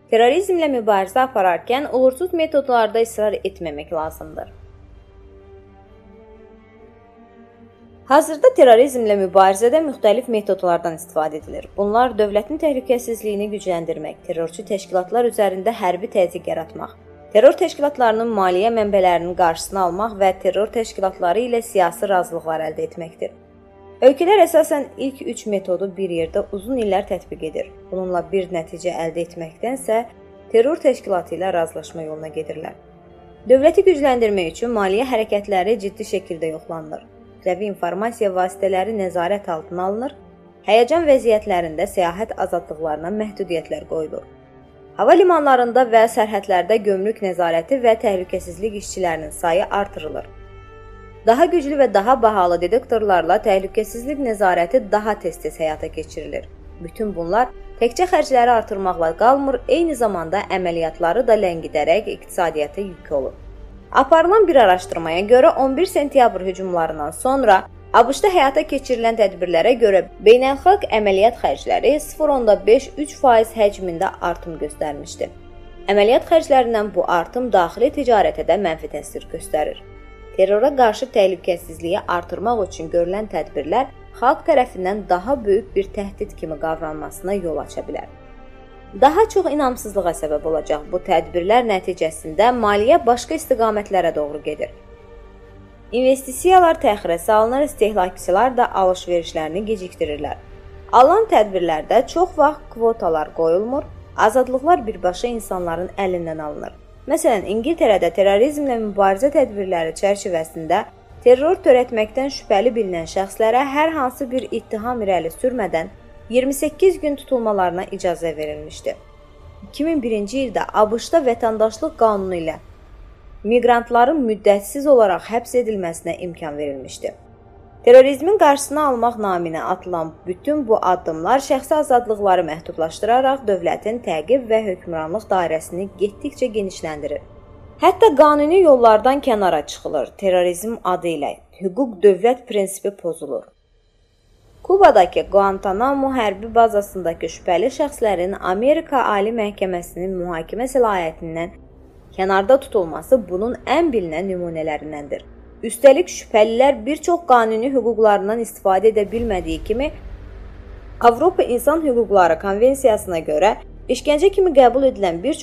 Terrorizmlə mübarizə apararkən uğursuz metodlarda israr etməmək lazımdır. Hazırda terrorizmlə mübarizədə müxtəlif metodlardan istifadə edilir. Bunlar dövlətin təhlükəsizliyini gücləndirmək, terrorçu təşkilatlar üzərində hərbi təzyiq yaratmaq, terror təşkilatlarının maliyyə mənbələrinin qarşısını almaq və terror təşkilatları ilə siyasi razılıqlar əldə etməkdir. Ölkələr əsasən ilk 3 metodu bir yerdə uzun illər tətbiq edir. Bununla bir nəticə əldə etməkdənsə, terror təşkilatı ilə razılaşma yoluna gedirlər. Dövləti gücləndirmək üçün maliyyə hərəkətləri ciddi şəkildə yoxlanılır. Kütləvi informasiya vasitələri nəzarət altına alınır, həyəcan vəziyyətlərində səyahət azadlıqlarına məhdudiyyətlər qoyulur. Hava limanlarında və sərhədlərdə gömrük nəzarəti və təhlükəsizlik işçilərinin sayı artırılır. Daha güclü və daha bahalı detektorlarla təhlükəsizlik nəzarəti daha tez-tez həyata keçirilir. Bütün bunlar təkcə xərcləri artırmaqla qalmır, eyni zamanda əməliyyatları da ləngidərək iqtisadiyyata yük olur. Aparılan bir araşdırmaya görə 11 sentyabr hücumlarından sonra ABŞ-da həyata keçirilən tədbirlərə görə beynəlxalq əməliyyat xərcləri 0,5-3% həcmində artım göstərmişdi. Əməliyyat xərclərindən bu artım daxili ticarətə də mənfi təsir göstərir. Terrora qarşı təhlükəsizliyi artırmaq üçün görülən tədbirlər xalq tərəfindən daha böyük bir təhdid kimi qavranmasına yol aça bilər. Daha çox inamsızlığa səbəb olacaq bu tədbirlər nəticəsində maliyyə başqa istiqamətlərə doğru gedir. İnvestisiyalar təxirə salınır, istehlakçılar da alış-verişlərini gecikdirirlər. Alınan tədbirlərdə çox vaxt kvotalar qoyulmur, azadlıqlar birbaşa insanların əlindən alınır. Məsələn, İngiltərədə terrorizmlə mübarizə tədbirləri çərçivəsində terror törətməkdən şübhəli bilinən şəxslərə hər hansı bir ittiham irəli sürmədən 28 gün tutulmalarına icazə verilmişdi. 2001-ci ildə ABŞ-da vətəndaşlıq qanunu ilə miqrantların müddətsiz olaraq həbs edilməsinə imkan verilmişdi. Terrorizmin qarşısını almaq naminə atılan bütün bu addımlar şəxsi azadlıqları məhdudlaşdıraraq dövlətin təqib və hökmranlıq dairəsini getdikcə genişləndirir. Hətta qanuni yollardan kənara çıxılır. Terrorizm adı ilə hüquq dövlət prinsipi pozulur. Kubadakı Guantanamo hərbi bazasındakı şübhəli şəxslərin Amerika Ali Məhkəməsinin mühakimə səlahiyyətindən kənarda tutulması bunun ən bilinən nümunələrindəndir. Üstəlik, şübhəlilər bir çox qanuni hüquqlarından istifadə edə bilmədiyi kimi, Avropa İnsan Hüquqları Konvensiyasına görə işgəncə kimi qəbul edilən bir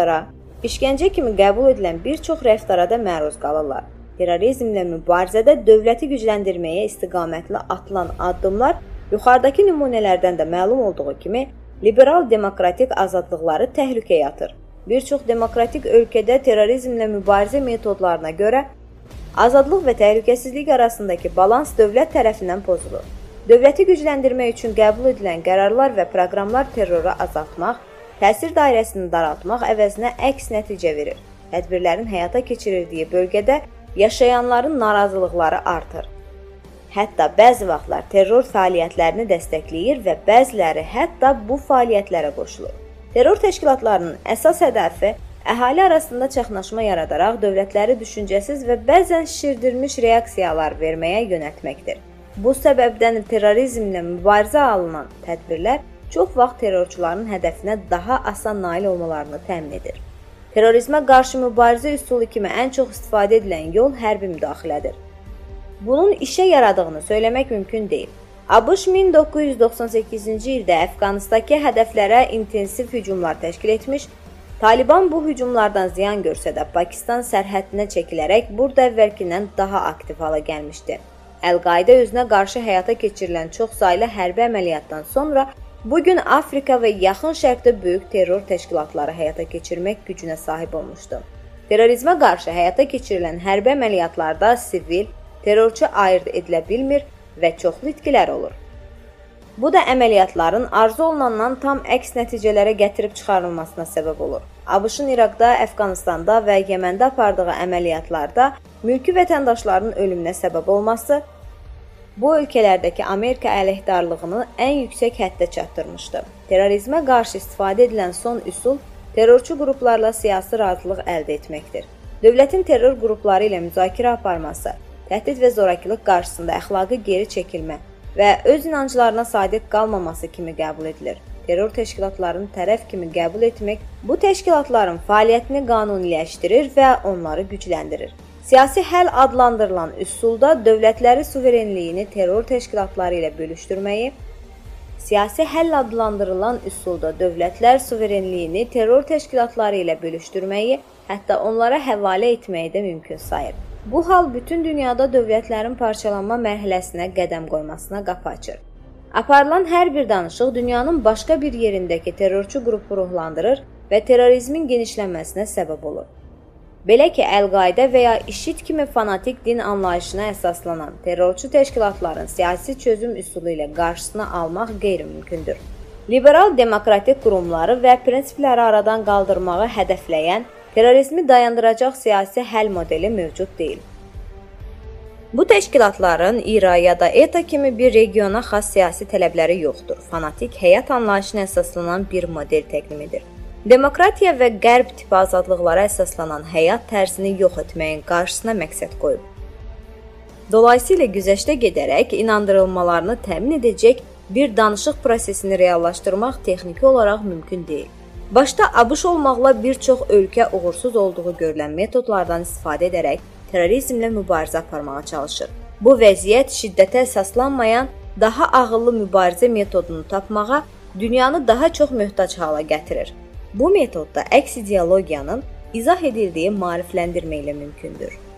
çox rəftara da məruz qalırlar. Terrorizmlə mübarizədə dövləti gücləndirməyə istiqamətli atılan addımlar yuxarıdakı nümunələrdən də məlum olduğu kimi, liberal demokratik azadlıqları təhlükəyə atır. Bir çox demokratik ölkədə terrorizmlə mübarizə metodlarına görə azadlıq və təhlükəsizlik arasındakı balans dövlət tərəfindən pozulur. Dövləti gücləndirmək üçün qəbul edilən qərarlar və proqramlar terroru azaltmaq, təsir dairəsini daraltmaq əvəzinə əks nəticə verir. Tədbirlərin həyata keçirildiyi bölgədə yaşayanların narazılıqları artır. Hətta bəzi vaxtlar terror fəaliyyətlərini dəstəkləyir və bəziləri hətta bu fəaliyyətlərə qoşulur. Terror təşkilatlarının əsas hədəfi əhali arasında çaxnaşma yaradaraq dövlətləri düşüncəsiz və bəzən şişirdilmiş reaksiyalar verməyə yönəltməkdir. Bu səbəbdən terrorizmlə mübarizə alınan tədbirlər çox vaxt terrorçuların hədəfinə daha asan nail olmalarını təmin edir. Terrorizmə qarşı mübarizə üsulu kimi ən çox istifadə edilən yol hərbi müdaxilədir. Bunun işə yaradığını söyləmək mümkün deyil. ABŞ 1998-ci ildə Əfqanistandakı hədəflərə intensiv hücumlar təşkil etmiş, Taliban bu hücumlardan ziyan görsə də Pakistan sərhədinə çəkilərək burada əvvəlkindən daha aktiv hala gəlmişdi. Əl-Qaidə özünə qarşı həyata keçirilən çox saylı hərbi əməliyyatdan sonra bugün Afrika və Yaxın Şərqdə böyük terror təşkilatları həyata keçirmək gücünə sahib olmuşdu. Terrorizmə qarşı həyata keçirilən hərbi əməliyyatlarda sivil, terrorçu ayırd edilə bilmir və çoxlu itkilər olur. Bu da əməliyyatların arzu olunandan tam əks nəticələrə gətirib çıxarılmasına səbəb olur. ABŞ-ın İraqda, Əfqanistanda və Yeməndə apardığı əməliyyatlarda mülki vətəndaşların ölümünə səbəb olması bu ölkələrdəki Amerika əleyhdarlığını ən yüksək həddə çatdırmışdı. Terrorizmə qarşı istifadə edilən son üsul terrorçu qruplarla siyasi razılıq əldə etməkdir. Dövlətin terror qrupları ilə müzakirə aparması, təhdid və zorakılıq qarşısında əxlaqi geri çəkilmə və öz inanclarına sadiq qalmaması kimi qəbul edilir. terror təşkilatlarını tərəf kimi qəbul etmək bu təşkilatların fəaliyyətini qanuniləşdirir və onları gücləndirir. Siyasi həll adlandırılan üsulda dövlətləri suverenliyini terror təşkilatları ilə bölüşdürməyi, hətta onlara həvalə etməyi də mümkün sayır. Bu hal bütün dünyada dövlətlərin parçalanma mərhələsinə qədəm qoymasına qapı açır. Aparılan hər bir danışıq dünyanın başqa bir yerindəki terrorçu qrupu ruhlandırır və terrorizmin genişlənməsinə səbəb olur. Belə ki, Əl-Qaidə və ya IŞİD kimi fanatik din anlayışına əsaslanan terrorçu təşkilatların siyasi çözüm üsulu ilə qarşısını almaq qeyri-mümkündür. Liberal demokratik qurumları və prinsipləri aradan qaldırmağı hədəfləyən terrorizmi dayandıracaq siyasi həll modeli mövcud deyil. Bu təşkilatların İRA ya da ETA kimi bir regiona xas siyasi tələbləri yoxdur. Fanatik həyat anlayışına əsaslanan bir model təqdimidir. Demokratiya və qərb tipi azadlıqlara əsaslanan həyat tərzini yox etməyin qarşısına məqsəd qoyub. Dolayısıyla güzəştə gedərək inandırılmalarını təmin edəcək bir danışıq prosesini reallaşdırmaq texniki olaraq mümkün deyil. Başda ABŞ olmaqla bir çox ölkə uğursuz olduğu görülən metodlardan istifadə edərək terrorizmlə mübarizə aparmağa çalışır. Bu vəziyyət şiddətə əsaslanmayan, daha ağıllı mübarizə metodunu tapmağa dünyanı daha çox möhtac hala gətirir. Bu metodda əks ideologiyanın izah edildiyi maarifləndirmə ilə mümkündür.